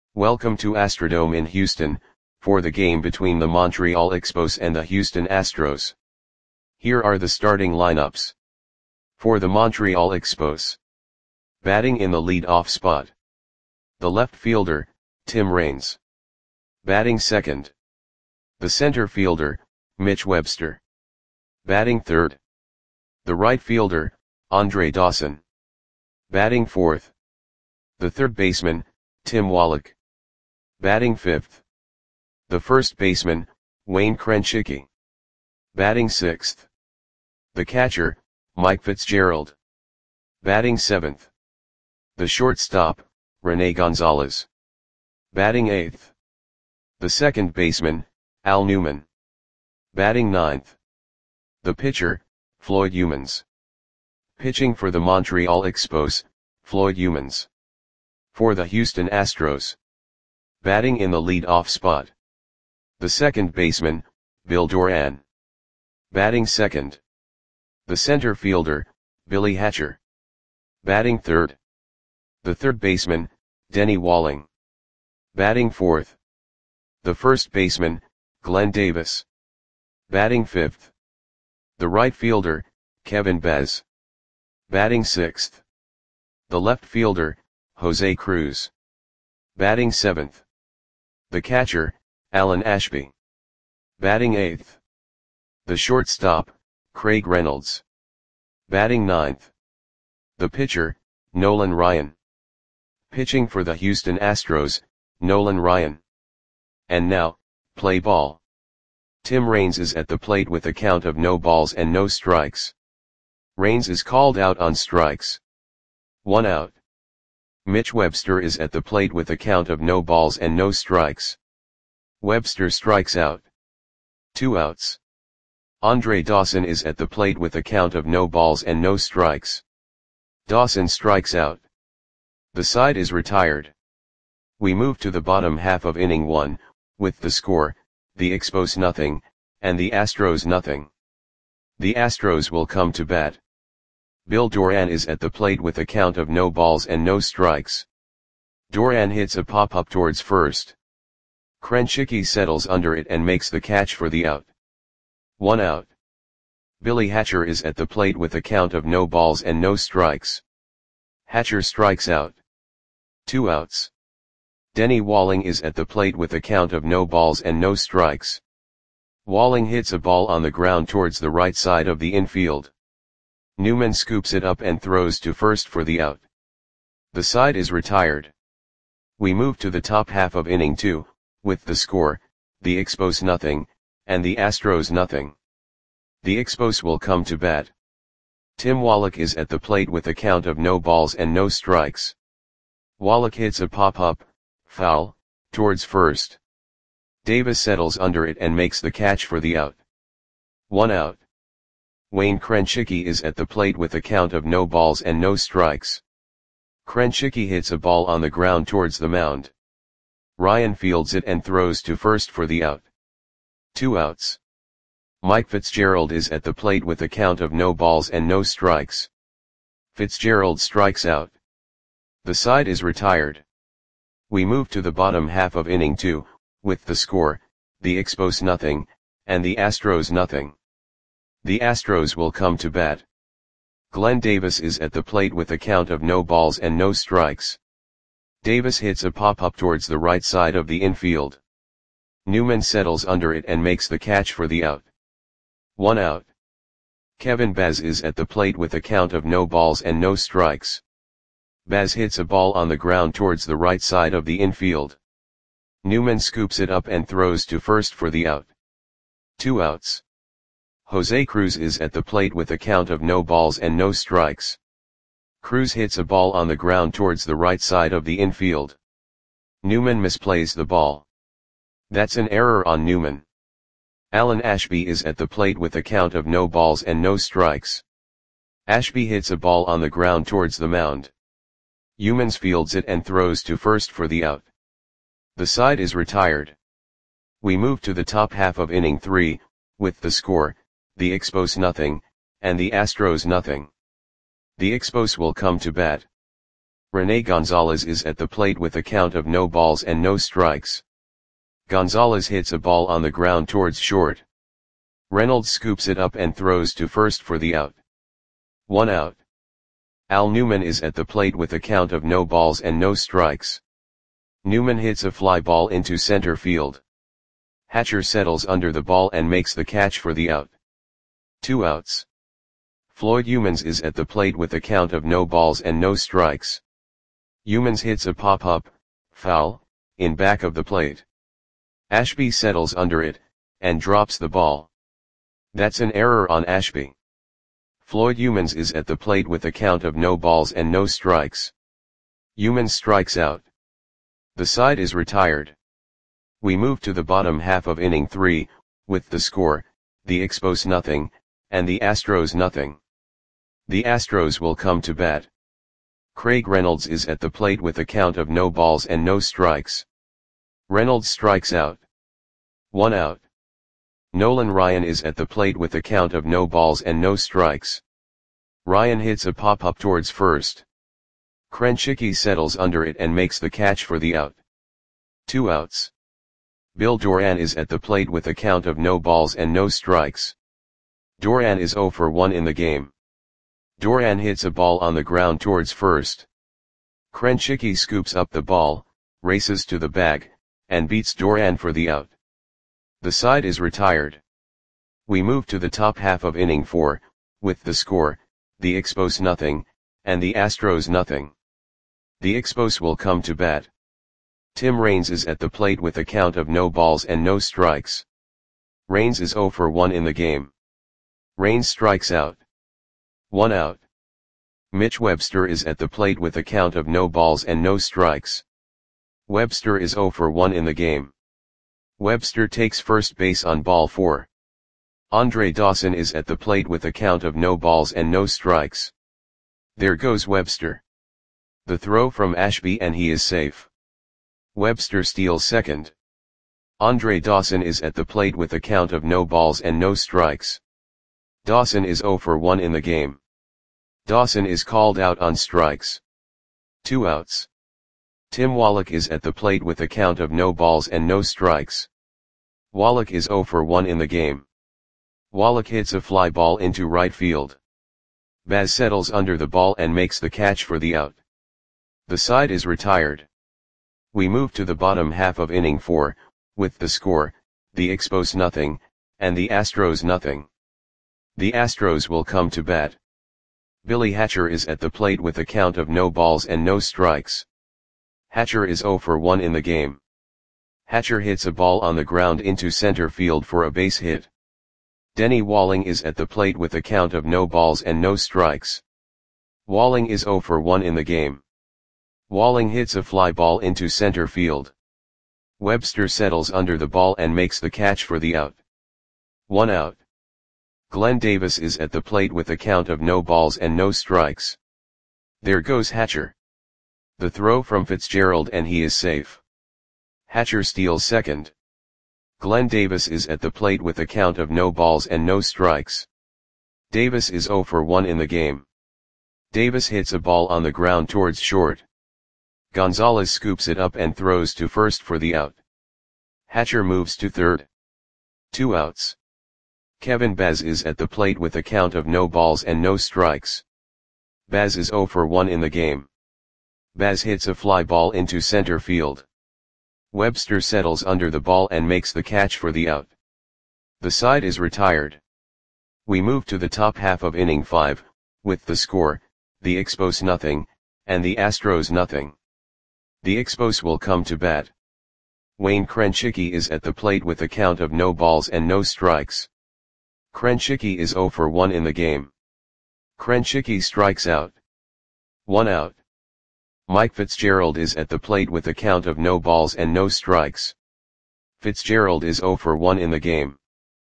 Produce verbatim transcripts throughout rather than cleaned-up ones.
Welcome to Astrodome in Houston, for the game between the Montreal Expos and the Houston Astros. Here are the starting lineups. For the Montreal Expos. Batting in the lead-off spot. The left fielder, Tim Raines. Batting second. The center fielder, Mitch Webster. Batting third. The right fielder, Andre Dawson. Batting fourth. The third baseman, Tim Wallach. Batting fifth. The first baseman, Wayne Krenchicki. Batting sixth. The catcher, Mike Fitzgerald. Batting seventh. The shortstop, Rene Gonzalez. Batting eighth. The second baseman, Al Newman. Batting ninth. The pitcher, Floyd Youmans. Pitching for the Montreal Expos, Floyd Youmans. For the Houston Astros. Batting in the lead-off spot. The second baseman, Bill Doran. Batting second. The center fielder, Billy Hatcher. Batting third. The third baseman, Denny Walling. Batting fourth. The first baseman, Glenn Davis. Batting fifth. The right fielder, Kevin Bez. Batting sixth. The left fielder, Jose Cruz. Batting seventh. The catcher, Alan Ashby. Batting eighth. The shortstop, Craig Reynolds. Batting ninth. The pitcher, Nolan Ryan. Pitching for the Houston Astros, Nolan Ryan. And now, play ball. Tim Raines is at the plate with a count of no balls and no strikes. Raines is called out on strikes. One out. Mitch Webster is at the plate with a count of no balls and no strikes. Webster strikes out. Two outs. Andre Dawson is at the plate with a count of no balls and no strikes. Dawson strikes out. The side is retired. We move to the bottom half of inning one, with the score, the Expos nothing, and the Astros nothing. The Astros will come to bat. Bill Doran is at the plate with a count of no balls and no strikes. Doran hits a pop-up towards first. Krenchicki settles under it and makes the catch for the out. One out. Billy Hatcher is at the plate with a count of no balls and no strikes. Hatcher strikes out. Two outs. Denny Walling is at the plate with a count of no balls and no strikes. Walling hits a ball on the ground towards the right side of the infield. Newman scoops it up and throws to first for the out. The side is retired. We move to the top half of inning two, with the score, the Expos nothing, and the Astros nothing. The Expos will come to bat. Tim Wallach is at the plate with a count of no balls and no strikes. Wallach hits a pop-up, foul, towards first. Davis settles under it and makes the catch for the out. One out. Wayne Krenchicki is at the plate with a count of no balls and no strikes. Krenchicki hits a ball on the ground towards the mound. Ryan fields it and throws to first for the out. Two outs. Mike Fitzgerald is at the plate with a count of no balls and no strikes. Fitzgerald strikes out. The side is retired. We move to the bottom half of inning two, with the score, the Expos nothing, and the Astros nothing. The Astros will come to bat. Glenn Davis is at the plate with a count of no balls and no strikes. Davis hits a pop-up towards the right side of the infield. Newman settles under it and makes the catch for the out. One out. Kevin Bez is at the plate with a count of no balls and no strikes. Bez hits a ball on the ground towards the right side of the infield. Newman scoops it up and throws to first for the out. Two outs. Jose Cruz is at the plate with a count of no balls and no strikes. Cruz hits a ball on the ground towards the right side of the infield. Newman misplays the ball. That's an error on Newman. Alan Ashby is at the plate with a count of no balls and no strikes. Ashby hits a ball on the ground towards the mound. Youmans fields it and throws to first for the out. The side is retired. We move to the top half of inning three, with the score, the Expos nothing, and the Astros nothing. The Expos will come to bat. Rene Gonzalez is at the plate with a count of no balls and no strikes. Gonzalez hits a ball on the ground towards short. Reynolds scoops it up and throws to first for the out. One out. Al Newman is at the plate with a count of no balls and no strikes. Newman hits a fly ball into center field. Hatcher settles under the ball and makes the catch for the out. Two outs. Floyd Youmans is at the plate with a count of no balls and no strikes. Youmans hits a pop-up, foul, in back of the plate. Ashby settles under it, and drops the ball. That's an error on Ashby. Floyd Youmans is at the plate with a count of no balls and no strikes. Youmans strikes out. The side is retired. We move to the bottom half of inning three, with the score, the Expos nothing, and the Astros nothing. The Astros will come to bat. Craig Reynolds is at the plate with a count of no balls and no strikes. Reynolds strikes out. One out. Nolan Ryan is at the plate with a count of no balls and no strikes. Ryan hits a pop-up towards first. Krenchicki settles under it and makes the catch for the out. Two outs. Bill Doran is at the plate with a count of no balls and no strikes. Doran is oh for one in the game. Doran hits a ball on the ground towards first. Krenchicki scoops up the ball, races to the bag, and beats Doran for the out. The side is retired. We move to the top half of inning four, with the score, the Expos nothing, and the Astros nothing. The Expos will come to bat. Tim Raines is at the plate with a count of no balls and no strikes. Raines is oh for one in the game. Raines strikes out. One out. Mitch Webster is at the plate with a count of no balls and no strikes. Webster is oh for one in the game. Webster takes first base on ball four. Andre Dawson is at the plate with a count of no balls and no strikes. There goes Webster. The throw from Ashby and he is safe. Webster steals second. Andre Dawson is at the plate with a count of no balls and no strikes. Dawson is oh for one in the game. Dawson is called out on strikes. Two outs. Tim Wallach is at the plate with a count of no balls and no strikes. Wallach is oh for one in the game. Wallach hits a fly ball into right field. Baz settles under the ball and makes the catch for the out. The side is retired. We move to the bottom half of inning four, with the score, the Expos nothing, and the Astros nothing. The Astros will come to bat. Billy Hatcher is at the plate with a count of no balls and no strikes. Hatcher is oh for one in the game. Hatcher hits a ball on the ground into center field for a base hit. Denny Walling is at the plate with a count of no balls and no strikes. Walling is oh for one in the game. Walling hits a fly ball into center field. Webster settles under the ball and makes the catch for the out. One out. Glenn Davis is at the plate with a count of no balls and no strikes. There goes Hatcher. The throw from Fitzgerald and he is safe. Hatcher steals second. Glenn Davis is at the plate with a count of no balls and no strikes. Davis is oh for one in the game. Davis hits a ball on the ground towards short. Gonzalez scoops it up and throws to first for the out. Hatcher moves to third. Two outs. Kevin Baz is at the plate with a count of no balls and no strikes. Baz is oh for one in the game. Baz hits a fly ball into center field. Webster settles under the ball and makes the catch for the out. The side is retired. We move to the top half of inning five, with the score, the Expos nothing, and the Astros nothing. The Expos will come to bat. Wayne Krenchicki is at the plate with a count of no balls and no strikes. Krenchicki is oh for one in the game. Krenchicki strikes out. One out. Mike Fitzgerald is at the plate with a count of no balls and no strikes. Fitzgerald is oh for one in the game.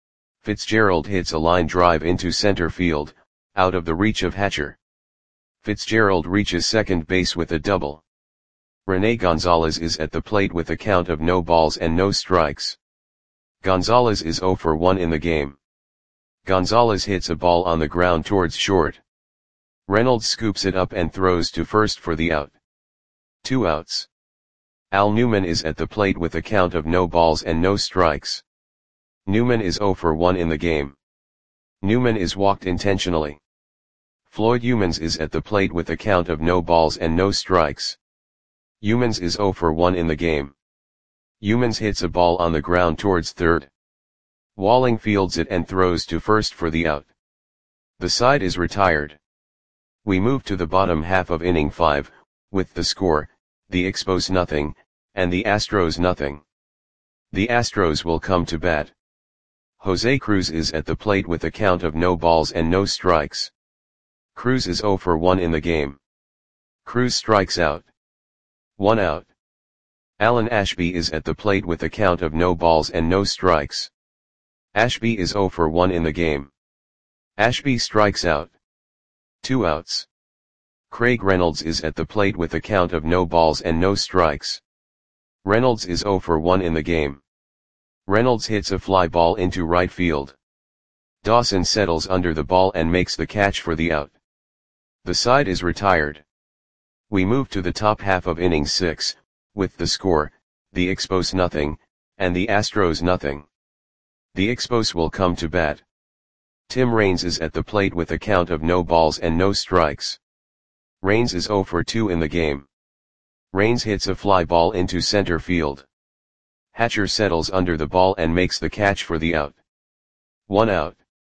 Fitzgerald hits a line drive into center field, out of the reach of Hatcher. Fitzgerald reaches second base with a double. Rene Gonzalez is at the plate with a count of no balls and no strikes. Gonzalez is oh for one in the game. Gonzalez hits a ball on the ground towards short. Reynolds scoops it up and throws to first for the out. Two outs. Al Newman is at the plate with a count of no balls and no strikes. Newman is oh for one in the game. Newman is walked intentionally. Floyd Youmans is at the plate with a count of no balls and no strikes. Youmans is oh for one in the game. Youmans hits a ball on the ground towards third. Walling fields it and throws to first for the out. The side is retired. We move to the bottom half of inning five, with the score, the Expos nothing, and the Astros nothing. The Astros will come to bat. Jose Cruz is at the plate with a count of no balls and no strikes. Cruz is oh for one in the game. Cruz strikes out. One out. Alan Ashby is at the plate with a count of no balls and no strikes. Ashby is oh for one in the game. Ashby strikes out. Two outs. Craig Reynolds is at the plate with a count of no balls and no strikes. Reynolds is oh for one in the game. Reynolds hits a fly ball into right field. Dawson settles under the ball and makes the catch for the out. The side is retired. We move to the top half of inning six, with the score, the Expos nothing, and the Astros nothing. The Expos will come to bat. Tim Raines is at the plate with a count of no balls and no strikes. Raines is oh for two in the game. Raines hits a fly ball into center field. Hatcher settles under the ball and makes the catch for the out. One out.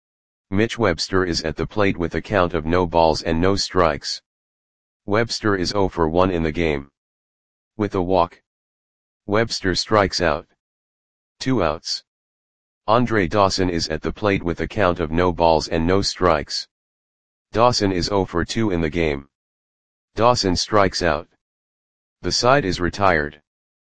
Mitch Webster is at the plate with a count of no balls and no strikes. Webster is oh for one in the game. With a walk, Webster strikes out. Two outs. Andre Dawson is at the plate with a count of no balls and no strikes. Dawson is oh for two in the game. Dawson strikes out. The side is retired.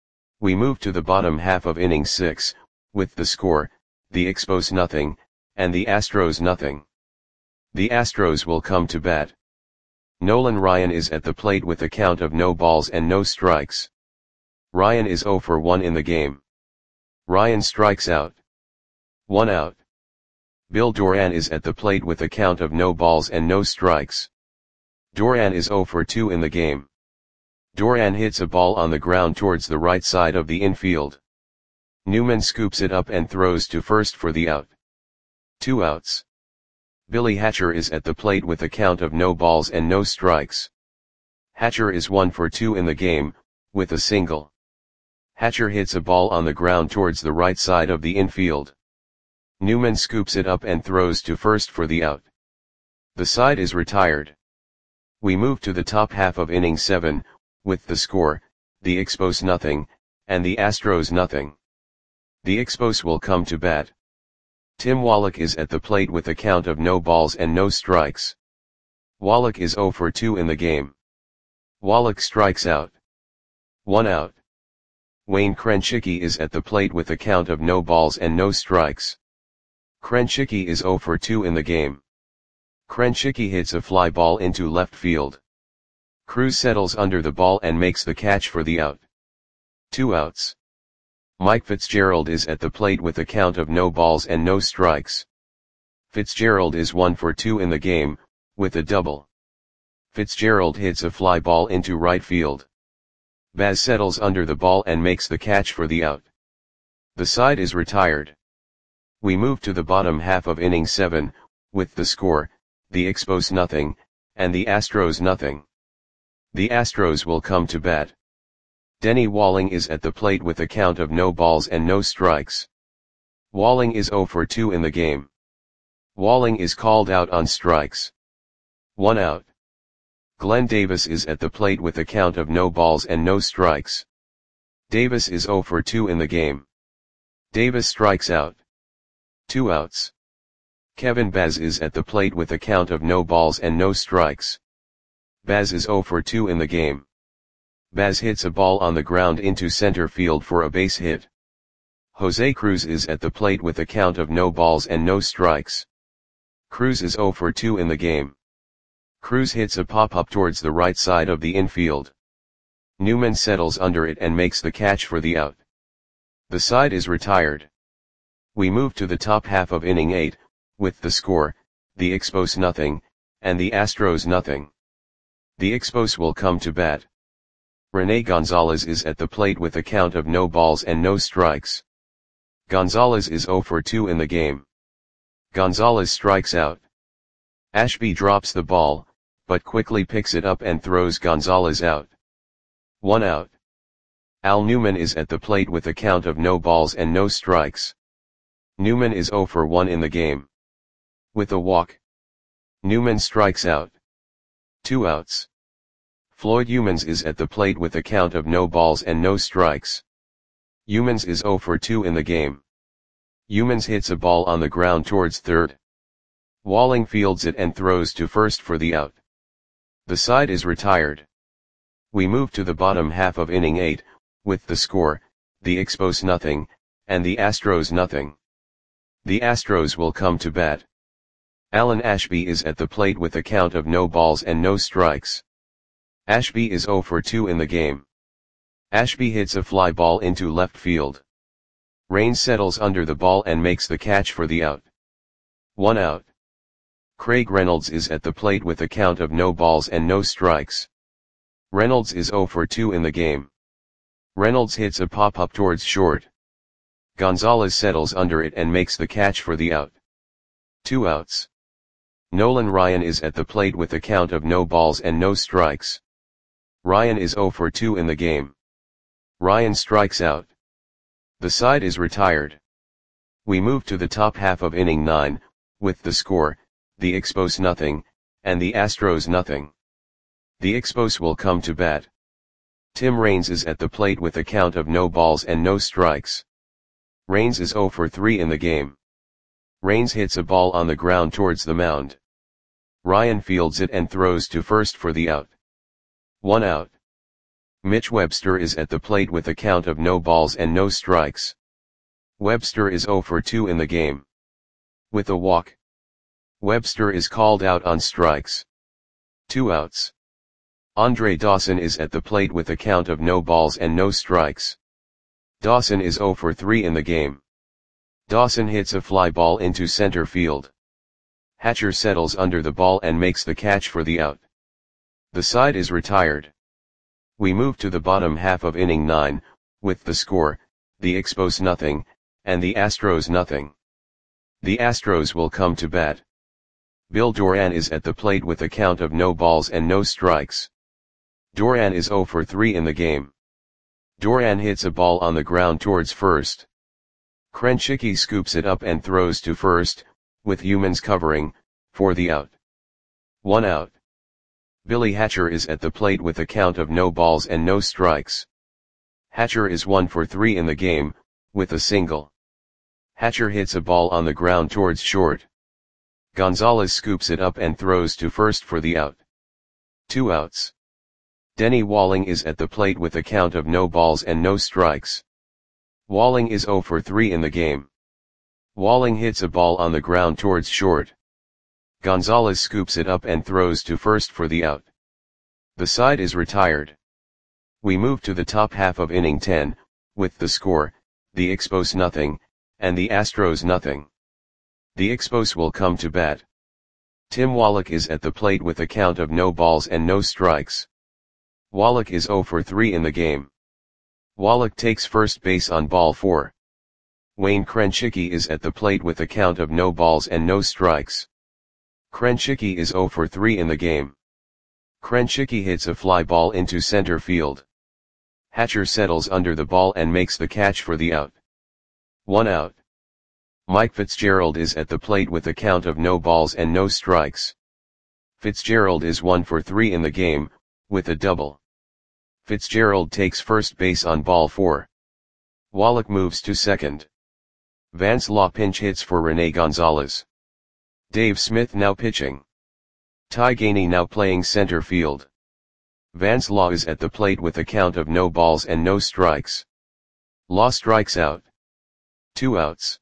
We move to the bottom half of inning six, with the score, the Expos nothing, and the Astros nothing. The Astros will come to bat. Nolan Ryan is at the plate with a count of no balls and no strikes. Ryan is oh for one in the game. Ryan strikes out. One out. Bill Doran is at the plate with a count of no balls and no strikes. Doran is oh for two in the game. Doran hits a ball on the ground towards the right side of the infield. Newman scoops it up and throws to first for the out. Two outs. Billy Hatcher is at the plate with a count of no balls and no strikes. Hatcher is one for two in the game, with a single. Hatcher hits a ball on the ground towards the right side of the infield. Newman scoops it up and throws to first for the out. The side is retired. We move to the top half of inning seven, with the score, the Expos nothing, and the Astros nothing. The Expos will come to bat. Tim Wallach is at the plate with a count of no balls and no strikes. Wallach is oh for two in the game. Wallach strikes out. One out. Wayne Krenchicki is at the plate with a count of no balls and no strikes. Krenchicki is oh for two in the game. Krenchicki hits a fly ball into left field. Cruz settles under the ball and makes the catch for the out. Two outs. Mike Fitzgerald is at the plate with a count of no balls and no strikes. Fitzgerald is one for two in the game, with a double. Fitzgerald hits a fly ball into right field. Baz settles under the ball and makes the catch for the out. The side is retired. We move to the bottom half of inning seven, with the score, the Expos nothing, and the Astros nothing. The Astros will come to bat. Denny Walling is at the plate with a count of no balls and no strikes. Walling is oh for two in the game. Walling is called out on strikes. One out. Glenn Davis is at the plate with a count of no balls and no strikes. Davis is oh for two in the game. Davis strikes out. Two outs. Kevin Baz is at the plate with a count of no balls and no strikes. Baz is oh for two in the game. Baz hits a ball on the ground into center field for a base hit. Jose Cruz is at the plate with a count of no balls and no strikes. Cruz is oh for two in the game. Cruz hits a pop-up towards the right side of the infield. Newman settles under it and makes the catch for the out. The side is retired. We move to the top half of inning eight, with the score, the Expos nothing, and the Astros nothing. The Expos will come to bat. Rene Gonzalez is at the plate with a count of no balls and no strikes. Gonzalez is zero for two in the game. Gonzalez strikes out. Ashby drops the ball, but quickly picks it up and throws Gonzalez out. One out. Al Newman is at the plate with a count of no balls and no strikes. Newman is zero for one in the game. With a walk, Newman strikes out. Two outs. Floyd Youmans is at the plate with a count of no balls and no strikes. Youmans is zero for two in the game. Youmans hits a ball on the ground towards third. Walling fields it and throws to first for the out. The side is retired. We move to the bottom half of inning eight, with the score, the Expos nothing, and the Astros nothing. The Astros will come to bat. Alan Ashby is at the plate with a count of no balls and no strikes. Ashby is zero for two in the game. Ashby hits a fly ball into left field. Rain settles under the ball and makes the catch for the out. One out. Craig Reynolds is at the plate with a count of no balls and no strikes. Reynolds is zero for two in the game. Reynolds hits a pop-up towards short. Gonzalez settles under it and makes the catch for the out. Two outs. Nolan Ryan is at the plate with a count of no balls and no strikes. Ryan is zero for two in the game. Ryan strikes out. The side is retired. We move to the top half of inning nine, with the score, the Expos nothing, and the Astros nothing. The Expos will come to bat. Tim Raines is at the plate with a count of no balls and no strikes. Raines is zero for three in the game. Raines hits a ball on the ground towards the mound. Ryan fields it and throws to first for the out. One out. Mitch Webster is at the plate with a count of no balls and no strikes. Webster is zero for two in the game. With a walk, Webster is called out on strikes. Two outs. Andre Dawson is at the plate with a count of no balls and no strikes. Dawson is zero for three in the game. Dawson hits a fly ball into center field. Hatcher settles under the ball and makes the catch for the out. The side is retired. We move to the bottom half of inning nine, with the score, the Expos nothing, and the Astros nothing. The Astros will come to bat. Bill Doran is at the plate with a count of no balls and no strikes. Doran is zero for three in the game. Doran hits a ball on the ground towards first. Krenchicki scoops it up and throws to first, with Youmans covering, for the out. One out. Billy Hatcher is at the plate with a count of no balls and no strikes. Hatcher is one for three in the game, with a single. Hatcher hits a ball on the ground towards short. Gonzalez scoops it up and throws to first for the out. Two outs. Denny Walling is at the plate with a count of no balls and no strikes. Walling is zero for three in the game. Walling hits a ball on the ground towards short. Gonzalez scoops it up and throws to first for the out. The side is retired. We move to the top half of inning ten, with the score, the Expos nothing, and the Astros nothing. The Expos will come to bat. Tim Wallach is at the plate with a count of no balls and no strikes. Wallach is zero for three in the game. Wallach takes first base on ball four. Wayne Krenchicki is at the plate with a count of no balls and no strikes. Krenchicki is zero for three in the game. Krenchicki hits a fly ball into center field. Hatcher settles under the ball and makes the catch for the out. One out. Mike Fitzgerald is at the plate with a count of no balls and no strikes. Fitzgerald is one for three in the game, with a double. Fitzgerald takes first base on ball four. Wallach moves to second. Vance Law pinch hits for Rene Gonzalez. Dave Smith now pitching. Ty Gainey now playing center field. Vance Law is at the plate with a count of no balls and no strikes. Law strikes out. Two outs.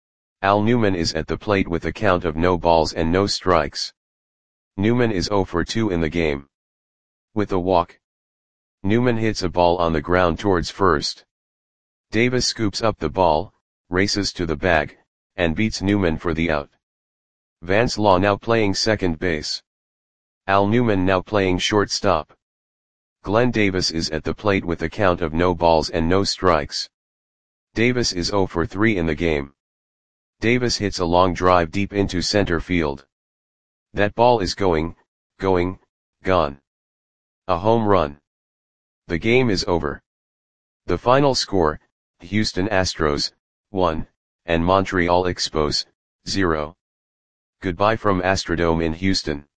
Al Newman is at the plate with a count of no balls and no strikes. Newman is zero for two in the game. With a walk, Newman hits a ball on the ground towards first. Davis scoops up the ball, races to the bag, and beats Newman for the out. Vance Law now playing second base. Al Newman now playing shortstop. Glenn Davis is at the plate with a count of no balls and no strikes. Davis is zero for three in the game. Davis hits a long drive deep into center field. That ball is going, going, gone. A home run. The game is over. The final score, Houston Astros, one, and Montreal Expos, zero. Goodbye from Astrodome in Houston.